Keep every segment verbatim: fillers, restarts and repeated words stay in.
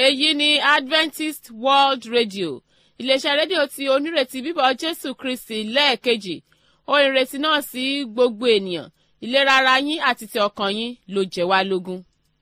èyí ni Adventist World Radio iléeṣẹ́ rédíò tí onírètí bíbọ̀ Jésù Kristi lẹ́ẹ̀kejì ohun ìrètí náà sí gbogbo ènìyàn ìlera ara yín àti ti ọkàn yín ló jẹ́ wá lógún.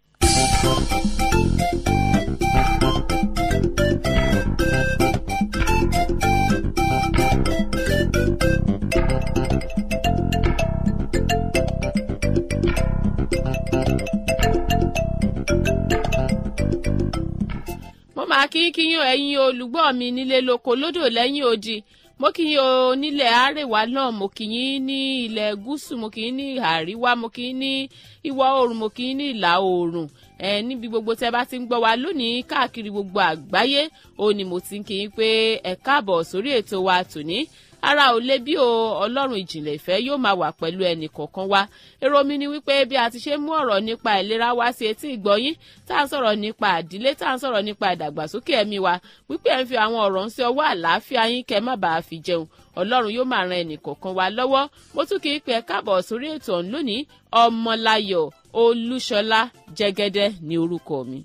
máa kí kí yín ẹ̀yin olùgbọ́ mi nílé lóko lódò lẹ́yìn odi mo kí yín o nílẹ̀ àríwá náà mo kí yín ní ilẹ̀ gúúsù mo kí yín ní àríwá mo kí yín ní ìwọ̀ oòrùn mo kí yín ní ìlà oòrùn ẹ níbi gbogbo tẹ́ bá ti ń gbọ́ wa lónìí káàkiri gbogbo àgbáyé ó ní mo ti ń kí yín pé ẹ káàbọ̀ sórí ètò wa tòní ara ò lè bí o ọlọ́run ìjìnlẹ̀ ìfẹ́ yóò máa wà pẹ̀lú ẹnì kọ̀ọ̀kan wa èrò mi ni wípé bí a ti ṣe mú ọ̀rọ̀ nípa ìlera wá sí etí ìgbọ́yín tá à ń sọ̀rọ̀ nípa àdílé tá à ń sọ̀rọ̀ nípa ìdàgbàsókè ẹ̀mí wa wípé ẹ̀ ń fi àwọn ọ̀rọ̀ ń sí ọwọ́ àlàáfíà yín kẹ́ má bàa fi jẹun ọlọ́run yóò máa ran ẹnì kọ̀ọ̀kan wa lọ́wọ́ mo tún kí í pé ẹ káàbọ̀ sórí ètò ọ̀hún lónìí Ọmọláyọ̀ Olúṣọlá Jẹ́gẹ́dẹ́ ní orúkọ mi.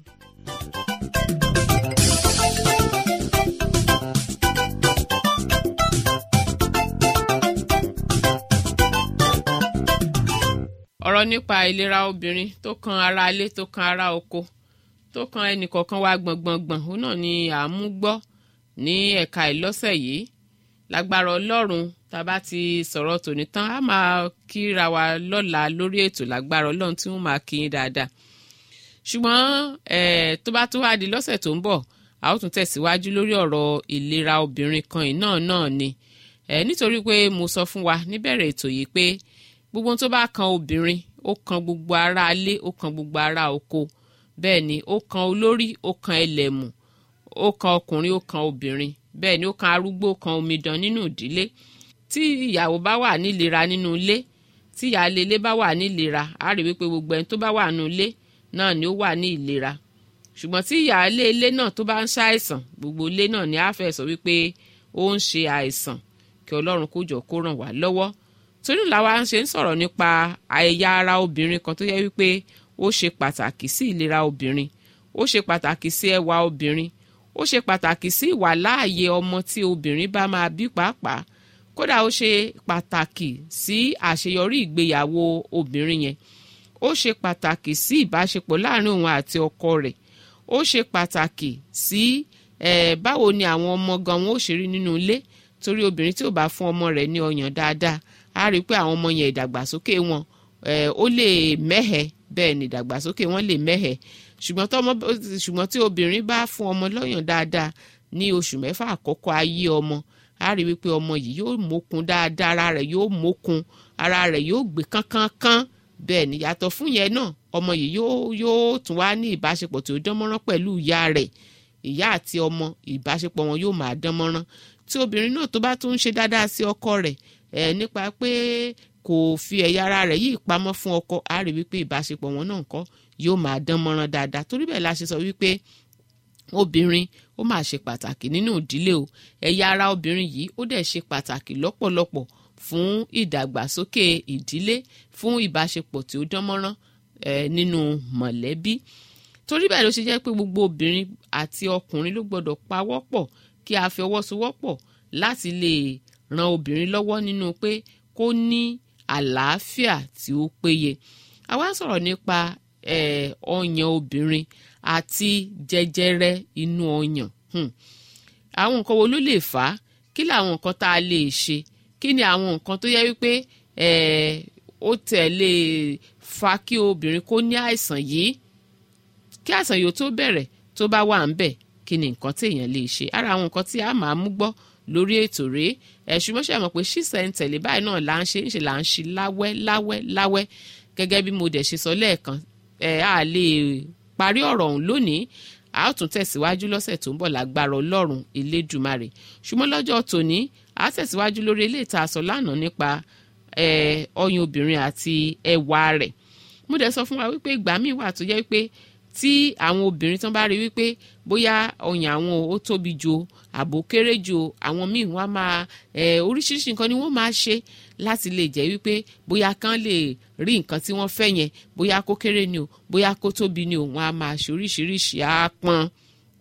ọ̀rọ̀ nípa ìlera obìnrin tó kan ara ilé tó kan ara oko tó kan ẹnìkọ̀ọ̀kan wa gbọ̀ngbọ̀ngbọ̀n òun náà ni à ń mú gbọ́ ní ẹ̀ka ìlọ́sẹ̀ yìí lágbára ọlọ́run tá a bá ti sọ̀rọ̀ tòní tán á máa kíra wa lọ́la lórí ètò lágbára ọlọ́run tí wọ́n máa kí yín dáadáa ṣùgbọ́n tó bá tó wá di lọ́sẹ̀ tó ń bọ̀ a ó tún tẹ̀síwájú lórí ọ̀rọ̀ ìlera obìnrin kan yìí náà náà ni nítorí pé mo sọ fún wa níbẹ̀rẹ̀ ètò yìí pé gbogbo tó bá kan obìnrin ó kan gbogbo ara ilé ó kan gbogbo ara oko bẹ́ẹ̀ ni ó kan olórí ó kan ẹlẹ́mù ó kan ọkùnrin ó kan obìnrin bẹ́ẹ̀ ni ó kan arúgbó ó kan omidan nínú ìdílé tí ìyàwó bá wà nílera nínú ilé tí ìyáálé ilé bá wà nílera á rí wípé gbogbo ẹni tó bá wà nínú ilé náà ni ó wà ní ìlera ṣùgbọ́n tí ìyáálé ilé náà tó bá ń ṣàìsàn gbogbo ilé náà ni á fẹ́ sọ wípé ó ń ṣe àìsàn kí Ọlọ́run kó jọ kó ràn wá lọ́wọ́ torí làwa ń ṣe ń sọ̀rọ̀ nípa ẹ̀yà ara obìnrin kan tó yẹ wípé ó ṣe pàtàkì sí ìlera obìnrin ó ṣe pàtàkì sí ẹwà obìnrin ó ṣe pàtàkì sí ìwàláàyè ọmọ tí obìnrin bá máa bí pàápàá kódà ó ṣe pàtàkì sí àṣeyọrí ìgbéyàwó obìnrin yẹn ó ṣe pàtàkì sí ìbáṣepọ̀ láàrin òun àti ọkọ rẹ̀ ó ṣe pàtàkì sí ẹ̀ báwo ni àwọn ọmọ gan wọn ó ṣe rí nínú ilé torí obìnrin tí ò bá fún ọmọ rẹ̀ ní ọyàn dáadáa a rí i pé àwọn ọmọ yẹn ìdàgbàsókè wọn ó lè mẹ́hẹ̀ bẹ́ẹ̀ ni ìdàgbàsókè wọn lè mẹ́hẹ̀ ṣùgbọ́n tí obìnrin bá fún ọmọ lọ́yàn dáadáa ní oṣù mẹ́fà àkọ́kọ́ ayé ọmọ a rí i pé ọmọ yìí yóò mókun dáadáa ara rẹ̀ yóò mókun ara rẹ̀ yóò gbé kánkánká bẹ́ẹ̀ ni yàtọ̀ fún yẹn náà ọmọ yìí yóò yóò tún wá ní ìbáṣepọ̀ tó dánmọ́rán pẹ̀lú ìyá rẹ̀ ìyá àti ọmọ ìbáṣepọ̀ wọn yóò máa dánmọ́rán tí obìnrin náà tó bá tún ń ṣe dáadáa sí ọkọ rẹ̀ ẹ nípa pé kò fi ẹ̀yà ara rẹ̀ yìí pamọ́ fún ọkọ á rí wípé ìbáṣepọ̀ wọn náà kọ́ yóò máa dán mọ́rán dáadáa torí bẹ́ẹ̀ la ṣe sọ wípé obìnrin ó máa ṣe pàtàkì nínú ìdílé o ẹ̀yà ara obìnrin yìí ó dẹ̀ ṣe pàtàkì lọ́pọ̀lọpọ̀ fún ìdàgbàsókè ìdílé fún ìbáṣepọ̀ tí ó dán mọ́rán ẹ nínú mọ̀lẹ́bí torí bẹ́ẹ̀ ló ṣe jẹ́ pé gbogbo obìnrin àti ọkùnrin ló gbọ́dọ̀ pawọ́pọ̀ kí a fi ọwọ́ sowọ́pọ̀ láti lè ran obìnrin lọ́wọ́ nínú pé kó ní àlàáfíà tí ó péye àwa ń sọ̀rọ̀ nípa ọyàn obìnrin àti jẹjẹrẹ inú ọyàn àwọn nǹkan wo ló lè fà á kí làwọn nǹkan tá a lè ṣe kí ni àwọn nǹkan tó yẹ wípé ó tẹ̀ lè fa kí obìnrin kó ní àìsàn yìí kí àìsàn yìí ó tó bẹ̀rẹ̀ tó bá wà ń bẹ̀ kí ni nǹkan téèyàn lè ṣe ara àwọn nǹkan tí a máa mú gbọ́ lórí ètò rèé ẹ ṣùgbọ́n ṣe àmọ̀ pé ṣísẹ̀ntẹ̀lé báyìí náà là ń ṣe ń ṣe là ń ṣe láwẹ́ láwẹ́ láwẹ́ gẹ́gẹ́ bí mo dẹ̀ ṣe sọ lẹ́ẹ̀kan ẹ á lè parí ọ̀rọ̀ ọ̀hún lónìí a ó tún tẹ̀síwájú lọ́sẹ̀ tó ń bọ̀ lágbára Ọlọ́run Elédùmarè ṣùgbọ́n lọ́jọ́ tòní a tẹ̀síwájú lórí ilé ìta sọ lánàá nípa ọyàn obìnrin àti ẹwà rẹ̀ mo dẹ̀ sọ fún wa wípé ìgbà míì wà tó jẹ́ wípé tí àwọn obìnrin tán bá rí wípé bóyá ọyàn àwọn ó tóbi jù àbò kéré jù àwọn míì wọ́n máa oríṣiríṣi nǹkan ni wọ́n máa ṣe láti lè jẹ́ wípé bóyá kán lè rí nǹkan tí wọ́n fẹ́ yẹn bóyá kó kéré ni o bóyá kó tóbi ni o wọ́n á máa ṣe oríṣiríṣi àápọn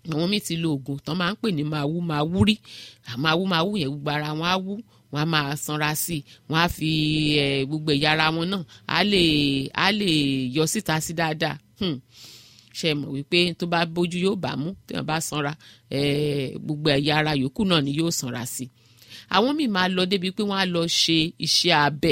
àwọn míì ti lo oògùn tán máa ń pè ní máa wú máa wú rí àmọ́ awú máa wú yẹn gbogbo ara wọn á wú wọn á máa sanra sí i wọn á fi gbogbo ẹ̀yà ara wọn náà á lè á lè yọ síta sí dáadáa ṣe mọ̀ wípé tó bá bójú yóò bá mú tí wọ́n bá sanra gbogbo ẹ̀yà ara yòókù náà ni yóò sanra sí i àwọn míì máa lọ débi pé wọ́n á lọ ṣe iṣẹ́ abẹ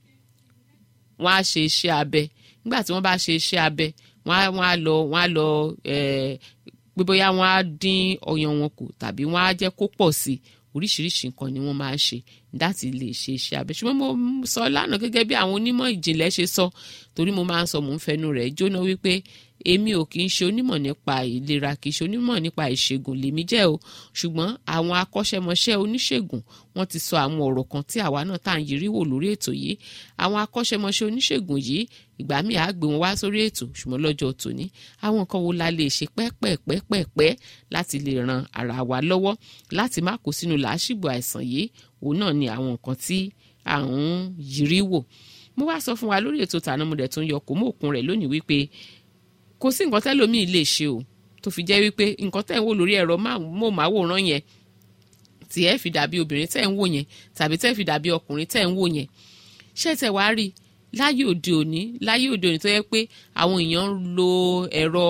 wọ́n á ṣe iṣẹ́ abẹ nígbà tí wọ́n bá ṣe iṣẹ́ abẹ wọ́n á wọ́n á lọ wọ́n á lọ pé bóyá wọ́n á dín ọyàn wọn kù tàbí wọ́n á jẹ́ kó pọ̀ sí i oríṣiríṣi nǹkan ni wọ́n máa ń ṣe láti lè ṣe iṣẹ́ abẹ ṣùgbọ́n mo sọ lánàá gẹ́gẹ́ bí àwọn onímọ̀ ìjìnlẹ̀ ṣe sọ torí mo máa ń sọ mò ń fẹnu rẹ̀ jóná wípé èmi ò kì í ṣe onímọ̀ nípa ìlera kì í ṣe onímọ̀ nípa ìṣègùn lèmi jẹ́ o ṣùgbọ́n àwọn akọ́ṣẹ́mọṣẹ́ oníṣègùn wọ́n ti sọ àwọn ọ̀rọ̀ kan tí àwa náà tá à ń yiri wò lórí ètò yìí àwọn akọ́ṣẹ́mọṣẹ́ oníṣègùn yìí ìgbà míì á gbé wọn wá sórí ètò ṣùgbọ́n lọ́jọ́ tòní àwọn nǹkan wo la lè ṣe pẹ́pẹ́pẹ́pẹ́ láti lè ran ara wa lọ́wọ́ láti má kó sínú làásìgbò àìsàn yìí òun náà ni àwọn nǹkan tí à ń yiri wò mo wá sọ fún wa lórí ètò tàná mo dẹ̀ tún yọ kó mọ́ òkun rẹ̀ lónìí wípé kò sí nǹkan tẹ́lòmíì lè ṣe o tó fi jẹ́ wípé nǹkan tẹ́ ń wò lórí ẹ̀rọ móhùnmáwòrán yẹn tí ẹ fi dàbí obìnrin tẹ́ ń wò yẹn tàbí tẹ́ fi dàbí ọkùnrin tẹ́ ń wò yẹn ṣé tẹ́ wá rí láyé òde òní láyé òde òní tó yẹ pé àwọn èèyàn ń lo ẹ̀rọ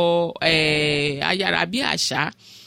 ayárabíàṣá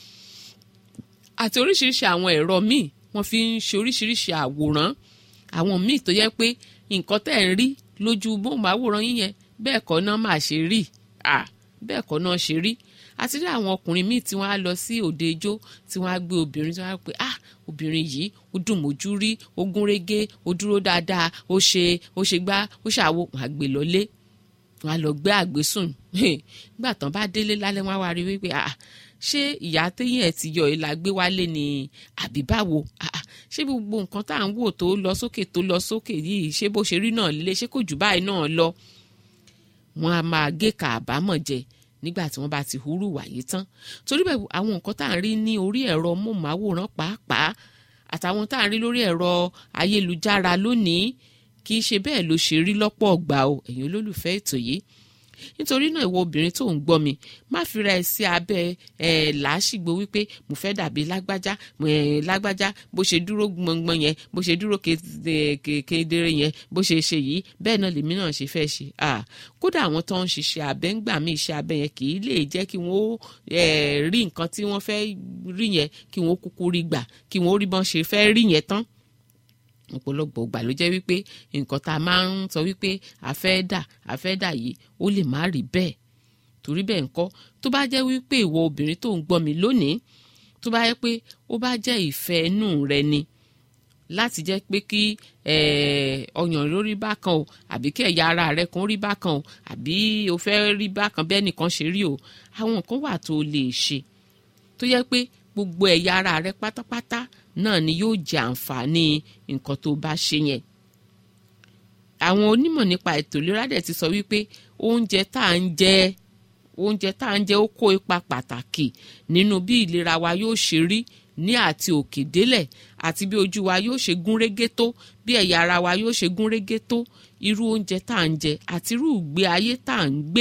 àti oríṣiríṣi àwọn ẹ̀rọ míì wọ́n fi ń ṣe oríṣiríṣi àwòrán àwọn míì tó yẹ pé nǹkan tẹ́ ń rí lójú móhùnmáwòrán yín yẹn bẹ́ẹ̀ kọ́ náà máa ṣe rí à bẹ́ẹ̀ kọ́ náà ṣe rí àti rí àwọn ọkùnrin míì tí wọ́n á lọ sí òde ijó tí wọ́n á gbé obìnrin tí wọ́n á pè ah obìnrin yìí ó dùn mójú rí ó gún régé ó dúró dáadáa ó ṣe ó ṣe gbá ó ṣàwo wọ́n á gbé lọlé wọ́n á lọ gbé àgbésùn nígbà tán bá délé lálẹ́ wọ́n á wá rí wípé ah ṣé ìyá téyìn ẹ̀ ti yọ ẹ̀ la gbé wálé ni àbí báwo ah ṣé gbogbo nǹkan tá à ń wò tó lọ sókè tó lọ sókè yìí ṣé bó ṣe rí náà lé ṣé kò jù báyìí náà lọ wọ́n á máa gé ka àbámọ̀ jẹ nígbà tí wọ́n bá ti hurú wàyí tán torí bẹ́ẹ̀ àwọn nǹkan tá à ń rí ní orí ẹ̀rọ móhùnmáwòrán pàápàá àtàwọn tá à ń rí lórí ẹ̀rọ ayélujára lónìí kì í ṣe bẹ́ẹ̀ ló ṣe rí lọ́pọ̀ ọgbà o ẹ̀yin olólùfẹ́ ètò yìí nítorí náà ìwọ obìnrin tó ń gbọ́ mi má fira ẹ sí abẹ́ ẹ làásìgbò wípé mo fẹ́ dàbí lágbájá ẹ lágbájá bó ṣe dúró gbọngbọn yẹn bó ṣe dúró kedere yẹn bó ṣe ṣe yìí bẹ́ẹ̀ náà lèmi náà ṣe fẹ́ ṣe kódà àwọn tó ń ṣiṣẹ́ abẹ ń gbà mí iṣẹ́ abẹ yẹn kì í lè jẹ́ kí wọ́n rí nǹkan tí wọ́n fẹ́ rí yẹn kí wọ́n kúkú rí gbà kí wọ́n rí bọ́n ṣe fẹ́ rí yẹn tán ọ̀pọ̀lọpọ̀ ìgbà ló jẹ́ wípé nǹkan tá a máa ń sọ wípé a fẹ́ dà a fẹ́ dà yìí ó lè má rí bẹ́ẹ̀ torí bẹ́ẹ̀ ńkọ́ tó bá jẹ́ wípé ìwọ obìnrin tó ń gbọ́ mi lónìí tó bá yẹ pé ó bá jẹ́ ìfẹ́ inú rẹ ni láti jẹ́ pé kí ọyàn lórí bákan o àbí kí ẹ̀yà ara rẹ kan rí bákan o àbí o fẹ́ rí bákan bẹ́ẹ̀ nìkan ṣe rí o àwọn nǹkan wà tó lè ṣe tó yẹ pé gbogbo ẹ̀yà ara rẹ pátápátá náà ni yóò jẹ àǹfààní nǹkan tó bá ṣe yẹn. àwọn onímọ̀ nípa ètò ìlera dẹ̀ ti sọ wípé oúnjẹ tá à ń jẹ oúnjẹ tá à ń jẹ ó kó ipa pàtàkì nínú bí ìlera wa yóò ṣe rí ní àti òkè délẹ̀ àti bí ojú wa yóò ṣe gún régé tó bí ẹ̀yà ara wa yóò ṣe gún régé tó irú oúnjẹ tá à ń jẹ àti irú ìgbé ayé tá à ń gbé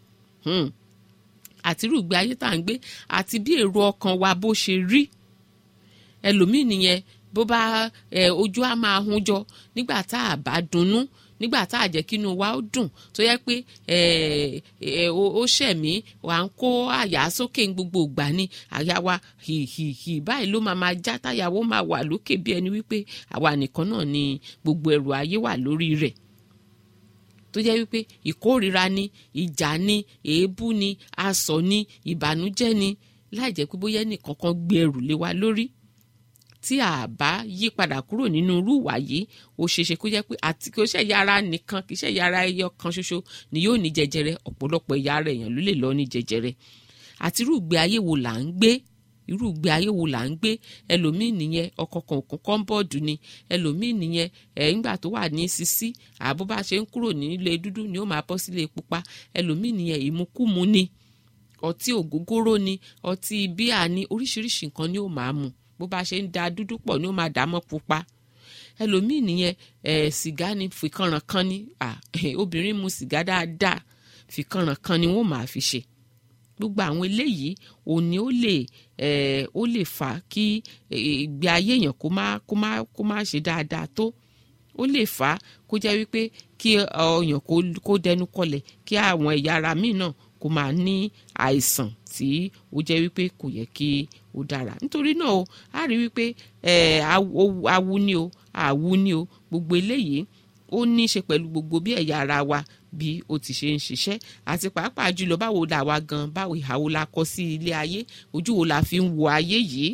àti irú ìgbé ayé tá à ń gbé àti bí èrò ọkàn wa bó ṣe rí ẹlòmíì nìyẹn bó bá ẹ ojú á máa hun jọ nígbà tá a bá dunnú nígbà tá a jẹ́ kínú wa ó dùn tó yẹ pé ẹ ẹ ó ṣẹ̀mí wà ń kó àyà sókè gbogbo ìgbà ni àyà wa hìhìhì báyìí ló máa máa já táyàwó máa wà lókè bí ẹni wípé àwa nìkan náà ni gbogbo ẹrù ayé wà lórí rẹ̀ tó jẹ́ wípé ìkórìíra ni ìjà ni èébú ni asọ̀ ni ìbànújẹ́ ni láì jẹ́ pé bóyá ẹnìkan kan gbé ẹrù lé wa lórí tí a bá yí padà kúrò nínú irú ìwà yìí ó ṣeéṣe kó jẹ́ pé àti kí ó ṣe ẹ̀yà ara nìkan kì í ṣe ẹ̀yà ara ẹyọ kan ṣoṣo ni yóò ní jẹjẹrẹ ọ̀pọ̀lọpọ̀ ẹ̀yà ara èèyàn ló lè lọ ní jẹjẹrẹ àti irú ìgbé ayé wo là ń gbé irú ìgbé ayé wo là ń gbé ẹlòmíì nìyẹn ọkọ kan òkun kọ́ńbọ́ọ̀dù ni ẹlòmíì nìyẹn ẹ̀ ńgbà tó wà ní sisi àbó bá ṣe ń kúrò nílé dúdú ni ó máa bọ́ sílé pupa ẹlòmíì nìyẹn ìmukúmu ni ọtí ògógóró ni ọtí bíà ni oríṣiríṣi nǹkan ni ó máa mu bó bá ṣe ń da dúdú pọ̀ ni ó máa dà mọ́ pupa ẹlòmíì nìyẹn ẹ̀ sìgá ni fìkanràn kan ni obìnrin mu sìgá dáadáa fìkanràn kan ni wọ́n máa fi ṣe gbogbo àwọn eléyìí òun ni ó lè ó lè fà kí ìgbé ayé èèyàn kó má kó má kó má ṣe dáadáa tó ó lè fà kó jẹ́ wípé kí ọyàn kó dẹnu kọlẹ̀ kí àwọn ẹ̀yà ara míì náà kó máa ní àìsàn tí ó jẹ́ wípé kò yẹ kí ó dára nítorí náà o a rí wípé awu ni o àwu ni o gbogbo eléyìí ó ní í ṣe pẹ̀lú gbogbo bí ẹ̀yà ara wa bí ó ti ṣe ń ṣiṣẹ́ àti pàápàá jùlọ báwo la wa gan báwo ìhàwó la kọ sí ilé ayé ojú wo la fi ń wo ayé yìí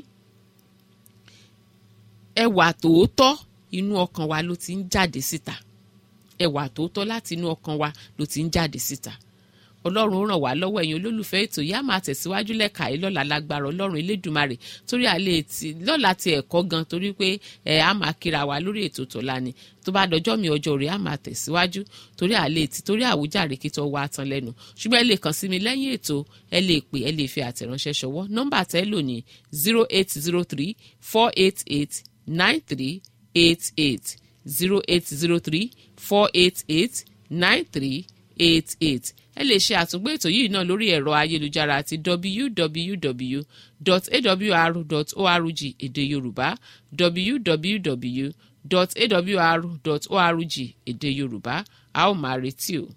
ẹwà tòótọ́ inú ọkàn wa ló ti ń jáde síta ẹwà tòótọ́ láti inú ọkàn wa ló ti ń jáde síta ọlọ́run ràn wá lọ́wọ́ ẹ̀yin olólùfẹ́ ètò yìí á máa tẹ̀síwájú lẹ́ka yìí lọ́la lágbára ọlọ́run elédùmarè torí àlẹ́ ti lọ́la ti ẹ̀kọ́ gan torí pé ẹ̀ á máa kíra wa lórí ètò tọ́lá ni tó bá dọjọ́ mi ọjọ́ rẹ̀ á máa tẹ̀síwájú torí àlẹ́ ti torí àwùjáre kí tó wá tán lẹ́nu ṣùgbọ́n ẹ lè kàn sí mi lẹ́yìn ètò ẹ lè pè ẹ lè fi àtẹ̀ránṣẹ́ ṣọwọ́ nọ́mbà tẹ́ lò ní zero eight zero three four eight eight nine three eight eight zero eight zero three four eight eight nine three eight eight ẹ lè ṣe àtúngbò ètò yìí náà lórí ẹ̀rọ ayélujára àti w w w dot a w r dot org èdè yorùbá w w w dot a w r dot org èdè yorùbá a ó máa retí o.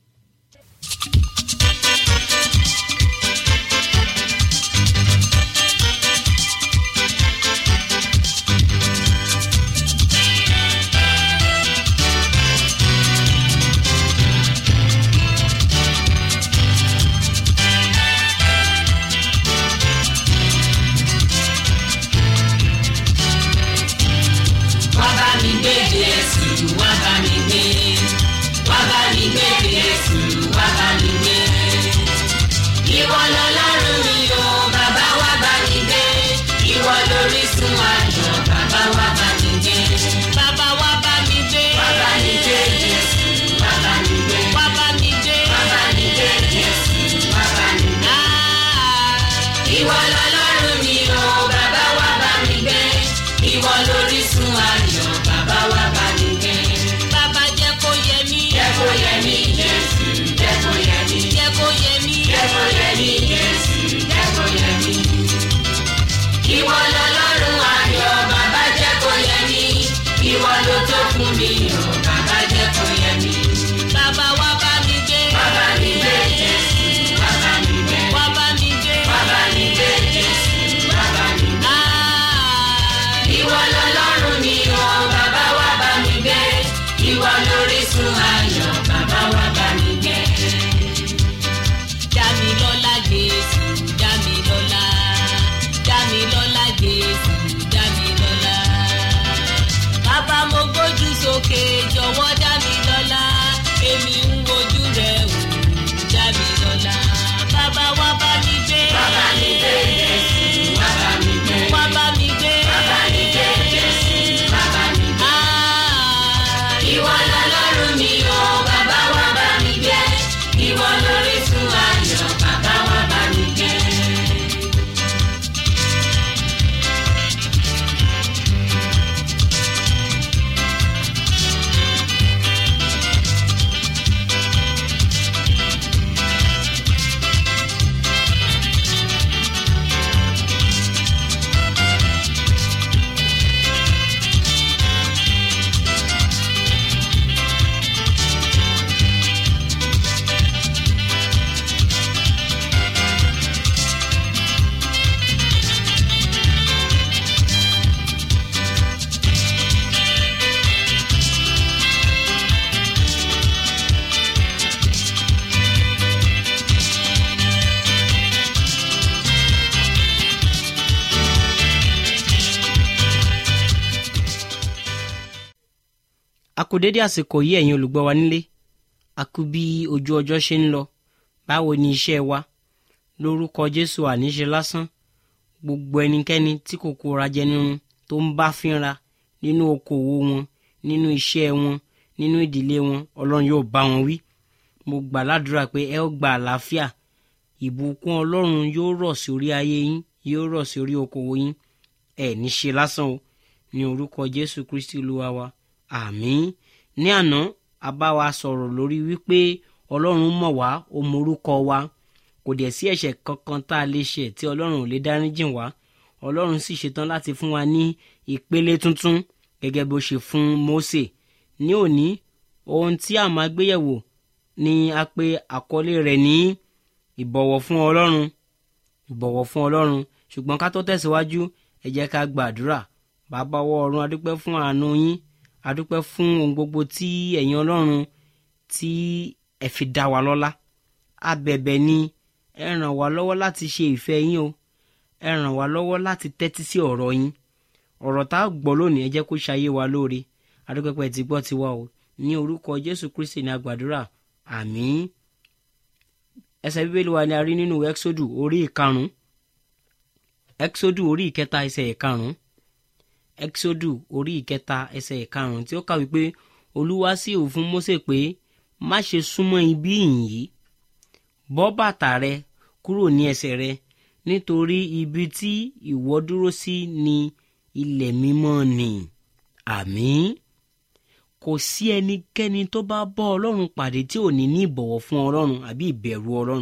Jọ̀wọ́ dá mi lọ́lá èmi ń wojú rẹ̀ wò dá mi lọ́lá bàbá wa bá mi gbé bàbá mi gbé Jésù bàbá mi gbé wá bá mi gbé bàbá mi gbé Jésù bàbá mi gbé ìwọ lọ́lọ́run mi o bàbá wa bá mi gbé ìwọ lórísun ayọ̀ bàbá wa bá mi gbé. a kú dédé àsìkò yìí ẹ̀yin olùgbọ́ wa nílé a kú bí ojú ọjọ́ ṣe ń lọ báwo ni iṣẹ́ wa lórúkọ Jésù àníṣe lásán gbogbo ẹnikẹ́ni tí kòkòrò ajẹnirun tó ń bá fínra nínú okòwò wọn nínú iṣẹ́ wọn nínú ìdílé wọn Ọlọ́run yóò bá wọn wí mo gbà ládùúrà pé ẹ ó gba àlàáfíà ìbùkún Ọlọ́run yóò rọ̀ sí orí ayé yín yóò rọ̀ sí orí okòwò yín ẹ ní ṣe lásán o ní orúkọ Jésù Kristi Olúwa wa àmín. Ní àná a bá wa sọ̀rọ̀ lórí wípé Ọlọ́run mọ̀ wá ó mọ orúkọ wa kò dẹ̀ sí ẹ̀ṣẹ̀ kankan tá a lè ṣe tí ọlọ́run ò lè dáríjìn wá. Ọlọ́run sì ṣetán láti fún wa ní ìpele tuntun gẹ́gẹ́ bó ṣe fún Mósè. Ní òní ohun tí a máa gbéyẹ̀wò ni a pè àkọlé rẹ̀ ní ìbọ̀wọ̀ fún Ọlọ́run. ìbọ̀wọ̀ fún Ọlọ́run. Ṣùgbọ́n ká tó tẹ̀síwájú, ẹ jẹ́ ká gbàdúrà. Bàbá wa ọ̀run, a dúpẹ́ fún àánú yín, a dúpẹ́ fún ohun gbogbo tí ẹ̀yin Ọlọ́run tí ẹ fi dá wa lọ́lá. A bẹ̀bẹ̀ ni ẹ ràn wá lọ́wọ́ láti ṣe ìfẹ́ yín o. Ẹ ràn wá lọ́wọ́ láti tẹ́tí sí ọ̀rọ̀ yín. Ọ̀rọ̀ tá a gbọ́ lónìí ẹ jẹ́ kó ṣayé wa lóore. A dúpẹ́ pé ẹ ti gbọ́ tiwa o. Ní orúkọ Jésù Kristi ni a gbàdúrà. Àmín. Ẹsẹ̀ Bíbélì wa ni a rí nínú Ẹ́kísódù orí ìkarùn-ún. Ẹ́kísódù orí ìkẹta ẹsẹ̀ ìkarùn-ún. Ẹ́kísódù orí ìkẹta ẹsẹ̀ ìkarùn-ún tí ó kà wípé Olúwa sì wí fún Mósè pé má ṣe súnmọ́ ibi yìí. Bọ́ bàtà rẹ kúrò ní ẹsẹ̀ rẹ, nítorí ibi tí ìwọ dúró sí ni ilẹ̀ mímọ́ ni. Àmín. Kò sí ẹnikẹ́ni tó bá bọ́ Ọlọ́run pàdé tí ò ní ní ìbọ̀wọ̀ fún Ọlọ́run àbí ìbẹ̀rù Ọlọ́run.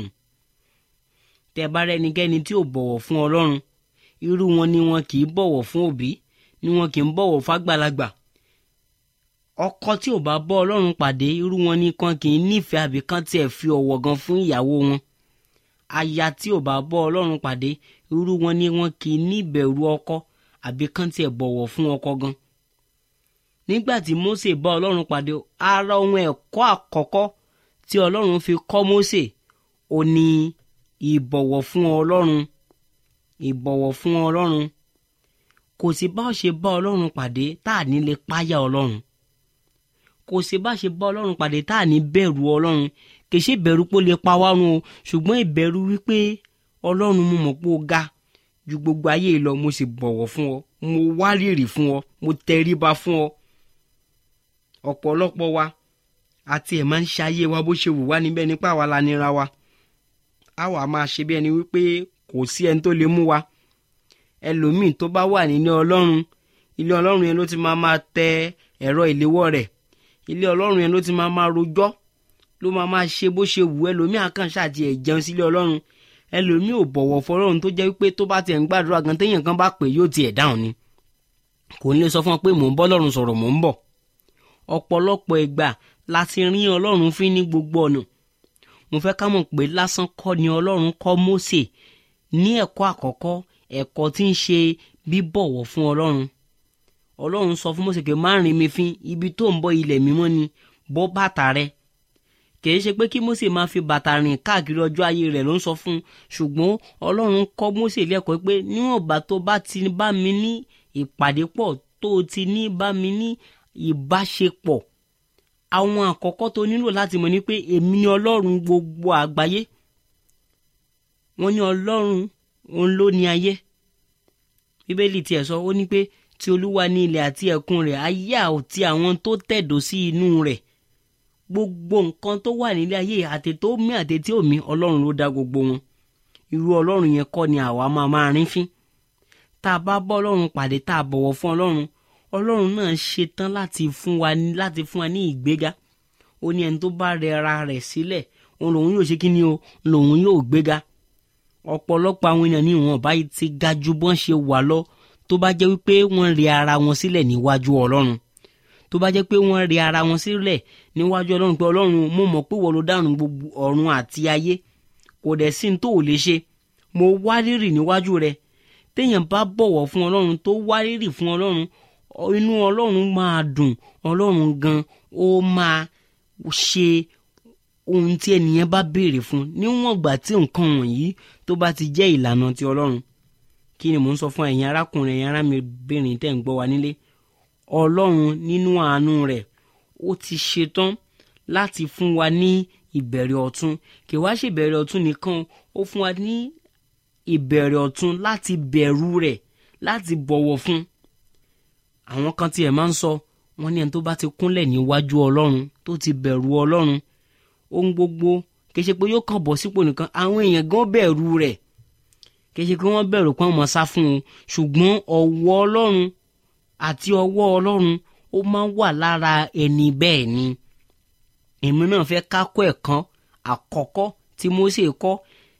Tẹ́ bá rẹ́ ẹnikẹ́ni tí ò bọ̀wọ̀ fún Ọlọ́run, irú wọn ni wọn kì í bọ̀wọ̀ fún òbí, ni wọn kì í bọ̀wọ̀ fágbàlagbà. Ọkọ tí ò bá bọ́ Ọlọ́run pàdé, irú wọn ni kan kì í nífẹ̀ẹ́ àbí kan tiẹ̀ fi ọ̀wọ̀ gan fún ìyàwó wọn. Aya tí ò bá bọ́ Ọlọ́run pàdé, irú wọn ni wọn kì í ní ìbẹ̀rù ọkọ àbí kan tiẹ̀ bọ̀wọ̀ fún ọkọ gan. Nígbà tí Mósè bá Ọlọ́run pàdé, ara ohun ẹ̀kọ́ àkọ́kọ́ tí Ọlọ́run fi kọ́ Mósè ó ní ìbọ̀wọ̀ fún Ọlọ́run. Ìbọ̀wọ̀ fún Ọlọ́run. Kò sí bá ṣe bá Ọlọ́run pàdé tá à ní lè páyà Ọlọ́run. Kò sí bá ṣe bá Ọlọ́run pàdé tá à ní bẹ̀rù Ọlọ́run. Kì í ṣe ìbẹ̀rù pé ó lè pa wá run o, ṣùgbọ́n ìbẹ̀rù wípé Ọlọ́run mo mọ̀ pé ó ga ju gbogbo ayé lọ, mo sì bọ̀wọ̀ fún ọ, mo wárìrì fún ọ, mo tẹríba fún ọ. Ọ̀pọ̀lọpọ̀ wa àti ẹ̀ máa ń ṣayé wa bó ṣe wù wá níbẹ̀ nípa àwa la nira wa. A wà máa ṣe bí ẹni wípé kò sí ẹni tó lè mú wa. Ẹlòmíì tó bá wà nílé Ọlọ́run, ilé Ọlọ́run yẹn ló ti máa máa tẹ ẹ̀rọ ìléwọ́ rẹ̀. Ilé Ọlọ́run yẹn ló ti máa máa rojọ́, ló máa máa ṣe bó ṣe wù. Ẹlòmíì àkànṣe àti ẹ̀ jẹun sílé Ọlọ́run. Ẹlòmíì ò bọ̀wọ̀ fọlọ́run tó jẹ́ wípé tó bá tiẹ̀ ń gbàdúrà gan téèyàn kan bá pè yóò tiẹ̀ dáhùn ni. Kò ní lè sọ fún ọ pé mò ń bọ́ Ọlọ́run sọ̀rọ̀, mò ń bọ̀. Ọ̀pọ̀lọpọ̀ ìgbà láti rin Ọlọ́run fín ní gbogbo ọ̀nà. Mo fẹ́ ká mọ̀ pé lásán kọ́ ni Ọlọ́run kọ́ Mósè ní ẹ̀kọ́ àkọ́kọ́, ẹ̀kọ́ tí ń ṣe bíbọ̀wọ̀ fún Ọlọ́run. Ọlọ́run sọ fún Mósè pé má rìn mi fín, ibi tó ń bọ̀ ilẹ̀ mímọ́ ni, bọ́ bàtà rẹ. Kìí ṣe pé kí Mósè máa fi bàtà rìn káàkiri ọjọ́ ayé rẹ̀ ló ń sọ fún un, ṣùgbọ́n Ọlọ́run kọ́ Mósè lẹ́kọ̀ọ́ pé níwọ̀n bá tó bá ti bá mi ní ìpàdé pọ̀, tó ti ní bá mi ní ìbáṣepọ̀, àwọn àkọ́kọ́ tó nílò láti mọ̀ ní pé èmi ni Ọlọ́run gbogbo àgbáyé. Wọ́n ní Ọlọ́run òun ló ní ayé. Bíbélì tiẹ̀ sọ ó ní pé tí Olúwa ní ilẹ̀ àti ẹ̀kún rẹ̀, ayé àti àwọn tó tẹ̀dó sí inú rẹ̀. Gbogbo nǹkan tó wà nílé ayé, àti tó mí àti tí ò mí, Ọlọ́run ló dá gbogbo wọn. Irú Ọlọ́run yẹn kọ́ ni àwa máa máa rín fín. Tá a bá bọ́ Ọlọ́run pàdé, tá a bọ̀wọ̀ fún Ọlọ́run, Ọlọ́run náà ṣetán láti fún wa láti fún wa ní ìgbéga. Ó ní ẹni tó bá rẹ ara rẹ̀ sílẹ̀, òun lòun yóò ṣe kí ni o, lòun yóò gbéga. Ọ̀pọ̀lọpọ̀ àwọn ènìyàn ní ìwọ̀n báyìí ti ga ju bọ́n ṣe wà lọ, tó bá jẹ́ wípé wọ́n rẹ ara wọn sílẹ̀ níwájú Ọlọ́run. Tó bá jẹ́ pé wọ́n rẹ ara wọn sílẹ̀ níwájú Ọlọ́run pé Ọlọ́run, mo mọ̀ pé wọ́n ló dárun gbogbo ọ̀run àti ayé, kò dẹ̀ sí ní tó ò lè ṣe, mo wárìrì níwájú rẹ̀. Téèyàn bá bọ̀wọ̀ fún Ọlọ́run, tó wárìrì fún Ọlọ́run, inú Ọlọ́run máa dùn. Ọlọ́run gan ó máa ṣe ohun tí ẹnìyẹn bá béèrè fún, níwọ̀n ìgbà tí nǹkan wọ̀nyí tó bá ti jẹ́ ìlànà ti Ọlọ́run. Kí ni mò ń sọ fún ẹ̀yin arákùnrin, ẹ̀yin arábìnrin tẹ́ ń gbọ́ wa nílé? Ọlọ́run nínú àánú rẹ̀ ó ti ṣetán láti fún wa ní ìbẹ̀rẹ̀ ọ̀tun. Kì wá ṣe ìbẹ̀rẹ̀ ọ̀tun nìkan, ó fún wa ní ìbẹ̀rẹ̀ ọ̀tun láti bẹ̀rù rẹ̀, láti bọ̀wọ̀ fún. Àwọn kan tí ẹ̀ máa ń sọ, wọ́n ní ẹni tó bá ti kúnlẹ̀ níwájú Ọlọ́run, tó ti bẹ̀rù Ọlọ́run, ohun gbogbo kì í ṣe pé yóò kàn bọ́ sípò nìkan, àwọn èèyàn gan bẹ̀rù rẹ̀. Kì í ṣe pé wọ́n bẹ̀rù pé wọ́n mọ̀ sá fún un, ṣùgbọ́n ọwọ́ Ọlọ́run àti ọwọ́ Ọlọ́run ó máa ń wà lára ẹni bẹ́ẹ̀ ni. Èmi náà fẹ́ ká kọ́ ẹ̀kan àkọ́kọ́ tí Mósè kọ́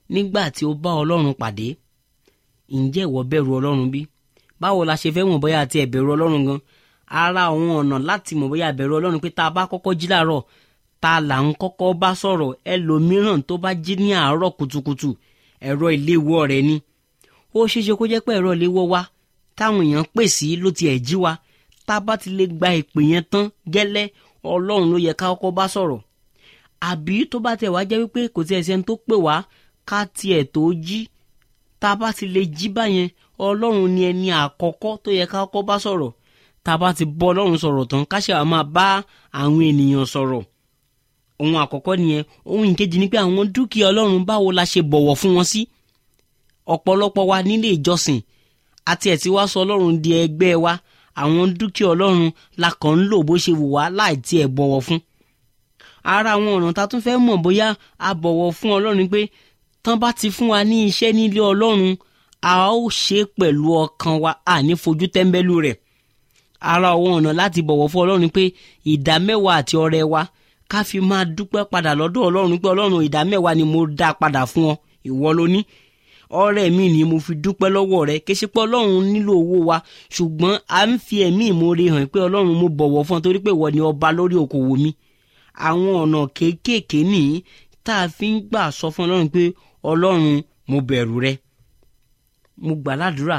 nígbà tí ó bá ọlọ́run pàdé ǹjẹ́ ìwọ bẹ̀rù ọlọ́run bí? báwo la ṣe fẹ́ mọ̀ bóyá àti ẹ̀bẹ̀rù ọlọ́run gan? ara àwọn ọ̀nà láti mọ̀ bóyá ẹ̀bẹ̀rù ọlọ́run pé tá a bá kọ́kọ́ jí láàárọ̀ ta là ń kọ́kọ́ bá sọ̀rọ̀. ẹlòmíràn tó bá jí ní àárọ̀ kùtùkùtù ẹ̀rọ ìléwọ́ rẹ̀ ni. ó ṣeéṣe kó jẹ́ pé ẹ̀rọ ìléwọ́ wa táwọn èèyàn pè sí ló ti ẹ̀ jí wa. tá a bá ti lè gba ìpè yẹn tán gẹ́lẹ́ ọlọ́run ló yẹ ká kọ́kọ́ bá sọ̀rọ̀. àbí tó bá tẹ̀ wá jẹ́ wípé kò tiẹ̀ sẹ́ni tó pè wá ká tiẹ̀ tó jí, tá a bá ti lè jí báyẹn ọlọ́run ni ẹni àkọ́kọ́ tó yẹ ká kọ́kọ́ bá sọ̀rọ̀. tá a bá ti bọ́ ọlọ́run sọ̀rọ̀ tán ká ṣe àwọn máa bá àwọn ènìyàn sọ̀rọ̀. ohun àkọ́kọ́ nìyẹn. ohun ìkejì ni pé àwọn dúkìá ọlọ́run báwo la ṣe bọ̀wọ̀ fún wọn sí. ọ̀pọ̀lọpọ̀ wa nílé ìjọsìn àti ẹ̀ tí wá sọ ọlọ́run di ẹgbẹ́ wa, àwọn dúkìá ọlọ́run la kàn ń lò bó ṣe wù wá láì tiẹ̀ bọ̀wọ̀ fún. ara àwọn ọ̀nà tá tún fẹ́ mọ̀ bóyá a bọ̀wọ̀ fún ọlọ́run pé tán bá ti fún wa ní iṣẹ́ nílé ọlọ́run a ó ṣe pẹ̀lú ọkàn wa, a ní fojú tẹ́ḿbẹ́lú rẹ̀. ara àwọn ọ̀nà láti bọ̀wọ̀ fún ọlọ́run pé ìdá mẹ́wàá àti ọrẹ wa ká fi máa dúpẹ́ padà lọ́dọ̀ ọlọ́run pé ọlọ́run ìdá mẹ́wàá ni mo dá padà fún ọ, ìwọ ló ní. ọrẹ mi ni mo fi dúpẹ́ lọ́wọ́ rẹ. kì í ṣe pé ọlọ́run nílò owó wa, ṣùgbọ́n a ń fi ẹ̀mí ìmoore hàn pé ọlọ́run mo bọ̀wọ̀ fún ọ torí pé ìwọ ni ọba lórí okòwò mi. àwọn ọ̀nà kéékèèké nìyí tá a fi ń gbà sọ fún ọlọ́run pé ọlọ́run mo bẹ̀rù rẹ. mo gbà ládùúrà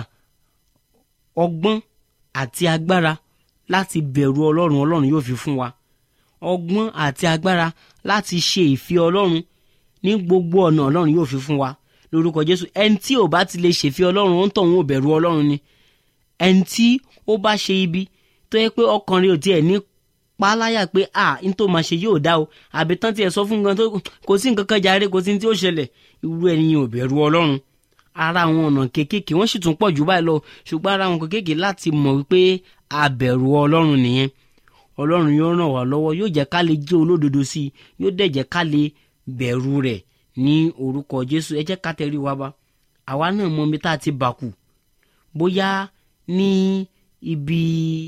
ọgbọ́n àti agbára láti bẹ̀rù ọlọ́run ọlọ́run yóò fi fún wa. ọgbọ́n àti agbára láti ṣe ìfẹ́ ọlọ́run ní gbogbo ọ̀nà ọlọ́run yóò fi fún wa lórúkọ Jésù. ẹni tí ò bá ti lè ṣèfẹ́ ọlọ́run ó ń tọ̀hún ò bẹ̀rù ọlọ́run ni. ẹni tí ó bá ṣe ibi tó yẹ pé ọkàn rẹ̀ ò tiẹ̀ ní páláyà pé à ń tó máa ṣe yóò dá o, àbí tán tiẹ̀ sọ fún gan tó kò sí nǹkan kan jàre, kò sí ní tí ó ṣẹlẹ̀, irú ẹni ò bẹ̀rù ọlọ́run. ara àwọn ọ̀nà kéékèèké wọ́n sì tún pọ̀ jù báyìí lọ, ṣùgbọ́n ara àwọn kéékèèké láti mọ̀ wípé a bẹ̀rù ọlọ́run nìyẹn. ọlọ́run yóò ràn wá lọ́wọ́, yóò jẹ́ ká lè jẹ́ olódodo sí i, yóò dẹ̀ jẹ́ ká lè bẹ̀rù rẹ̀ ní orúkọ Jésù. ẹ jẹ́ ká tẹrí wa ba. àwa náà mọ mi tá a ti bàkù, bóyá ní ibi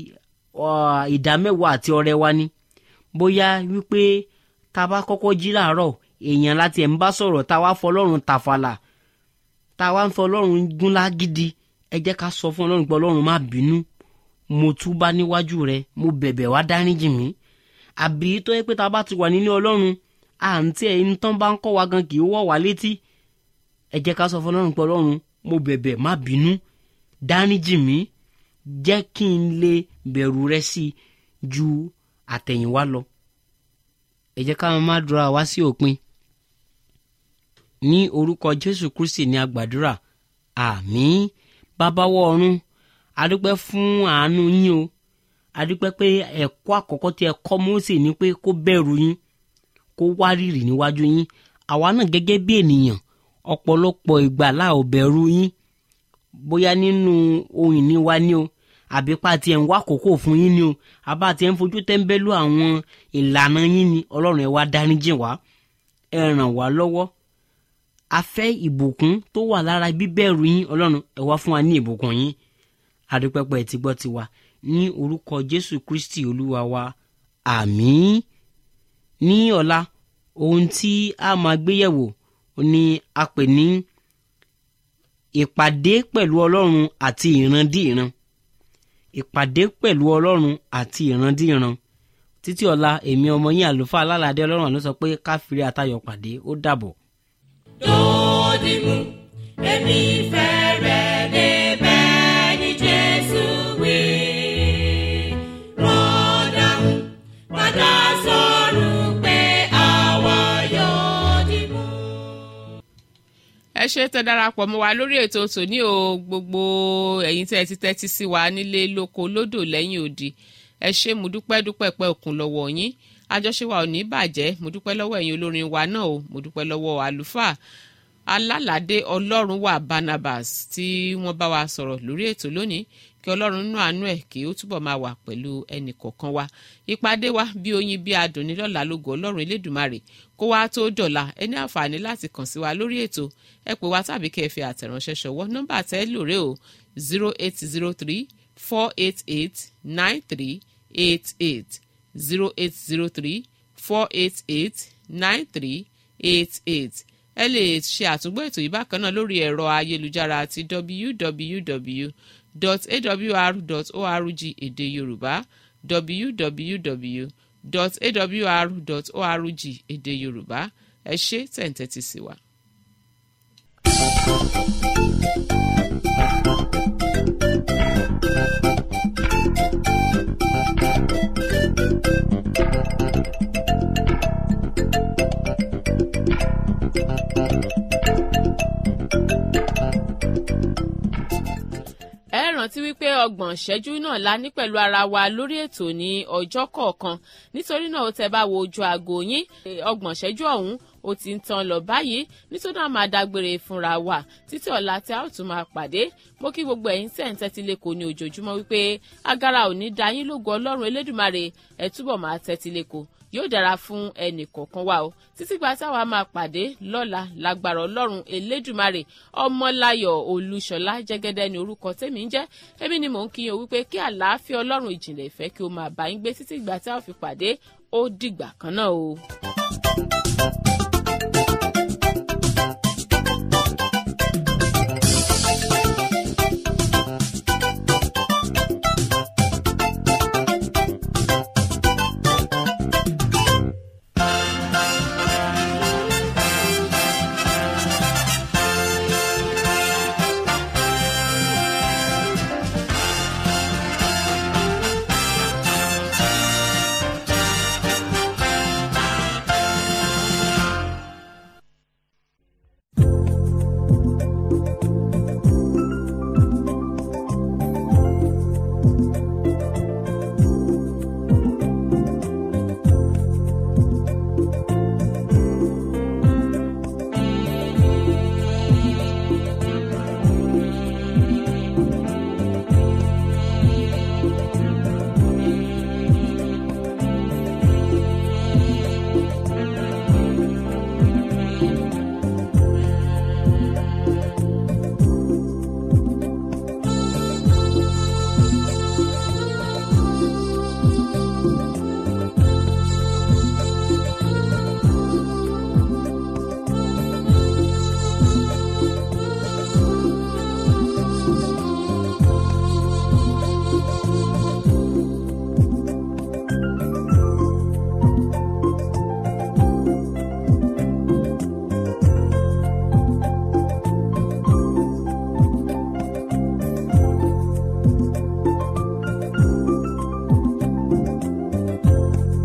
ìdá mẹ́wàá àti ọrẹ wa ni, bóyá wípé tá a bá kọ́kọ́ jí láàárọ̀ èèyàn láti ẹ̀ ń bá sọ̀rọ̀ tá a wá fọlọ́run tàfàlà, tá a wá ń fọlọ́run gúnlá gidi. ẹ jẹ́ ká sọ fún ọlọ́run pé ọlọ́run má bínú, mo túbá níwájú rẹ, mo bẹ̀bẹ̀ wá dáríjì mí. àbí tó yẹ pé tá a bá ti wà nílé ọlọ́run àǹtí ẹ̀ ń tán bá ń kọ́ wa gan kì í wọ̀ wá létí. ẹ jẹ́ ká sọ fún ọlọ́run pé ọlọ́run mo bẹ̀bẹ̀ má bínú, dáríjì mí, jẹ́ kí n lè bẹ̀rù rẹ sí i ju àtẹ̀yìnwá lọ. ẹ jẹ́ ká máa dúrà wá sí òpin. ní orúkọ Jésù Kristi ni a gbàdúrà, àmín. bàbá wọ ọ̀run, a dúpẹ́ fún àánú yín o. a dúpẹ́ pé ẹ̀kọ́ àkọ́kọ́ tí ẹ kọ́ Mósè ni pé kó bẹ̀rù yín, kó wárìrì níwájú yín. àwa náà gẹ́gẹ́ bí ènìyàn ọ̀pọ̀lọpọ̀ ìgbà la ò bẹ̀rù yín, bóyá nínú ohun ìní wa ni o, àbí pa tiẹ̀ ń wá àkókò fún yín ni o, àbá tiẹ̀ ń fojú tẹ́ńbẹ́lú àwọn ìlànà yín ni. ọlọ́run ẹ wá dáríjì wá, ẹ ràn wá lọ́wọ́. a fẹ́ ìbùkún tó wà lára bíbẹ̀rù yín, ọlọ́run ẹ wá fún wa ní ìbùkún yín. adúpẹ́pẹ́ ti gbọ́ tiwa ní orúkọ Jésù Kristi olúwa wa, àmín. ní ọ̀la ohun tí a máa gbéyẹ̀wò ni a pè ní ìpàdé pẹ̀lú ọlọ́run àti ìrandíìran. ìpàdé pẹ̀lú ọlọ́run àti ìrandíìran. títí ọ̀la èmi ọmọ yín àlùfáà alálàdé ọlọ́run àlọ́ sọ pé ká fìrí àtayọ̀ pàdé. ó dàbọ̀. dòdìmú èmi fẹ́ rẹ̀ débẹ̀ ní Jésù wí. rọ́dàmú padà sọ̀rọ̀ pé àwa yóò dìmú. ẹ ṣé tẹ́ darapọ̀ mọ́ wa lórí ètò tòní o, gbogbo ẹ̀yin tẹ́ ẹ ti tẹ́tí sí wa nílé lóko lódò lẹ́yìn odi. ẹ ṣé mo dúpẹ́ dúpẹ́ pẹ́ òkun lọ́wọ́ yín, àjọṣe wa ò ní bàjẹ́. mo dúpẹ́ lọ́wọ́ ẹ̀yin olórin wa náà o, mo dúpẹ́ lọ́wọ́ àlùfáà alálàdé ọlọ́run wà Barnabas tí wọ́n bá wa sọ̀rọ̀ lórí ètò lónìí. kí ọlọ́run nú àánú ẹ̀ kí ó túbọ̀ máa wà pẹ̀lú ẹnì kọ̀ọ̀kan wa. ìpàdé wa bí oyin bí adùn ní lọ́la lógo ọlọ́run elédùmarè. kó wá tó dọ̀la ẹ ní àǹfààní láti kàn sí wa lórí ètò. ẹ pè wá tàbí kẹ́ ẹ fi àtẹ̀ránṣẹ́ ṣọwọ́. nọ́mbà tẹ́ lóore o zero eight zero three four eight eight nine three eight eight zero eight zero three four eight eight nine three eight eight. ẹ lè ṣe àtúngbọ́ ètò yìí bákan náà lórí ẹ̀rọ ayélujára àti w w w dot a w r dot org èdè yorùbá w w w dot a w r dot org èdè yorùbá. ẹ ṣé tẹ̀ ń tẹ́tí sí wa. ẹ rántí wípé ọgbọ̀n ìṣẹ́jú náà la ní pẹ̀lú ara wa lórí ètò ní ọjọ́ kọ̀ọ̀kan nítorí náà ó tẹ́ bá wo ojú aago yín ọgbọ̀n ìṣẹ́jú ọ̀hún ó ti ń tán lọ báyìí nítorí náà máa dágbére fúnra wa títí ọ̀la tí a ó tún máa pàdé. mo kí gbogbo ẹ̀yin tẹ̀ ń tẹ́tí lẹ́kọ̀ọ́ ní ojoojúmọ́ wípé agara ò ní da yín lógo ọlọ́run elédùmarè ẹ túbọ̀ máa tẹ́tí lẹ́kọ̀ọ́ yóò dára fún ẹnì kọ̀ọ̀kan wa o títí gba táwa máa pàdé lọ́la lágbára ọlọ́run elédùmarè. ọmọláyọ̀ olúṣọlá jẹ́gẹ́dẹ́ ni orúkọ tèmi ń jẹ́ èmi ni mò ń kí yín o wípé kí àlàáfíà ọlọ́run ìjìnlẹ̀ ìfẹ́ kí ó máa bá yín gbé títí gba tí a ó fi pàdé ó dìgbà kan náà o.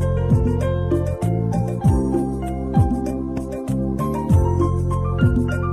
thank you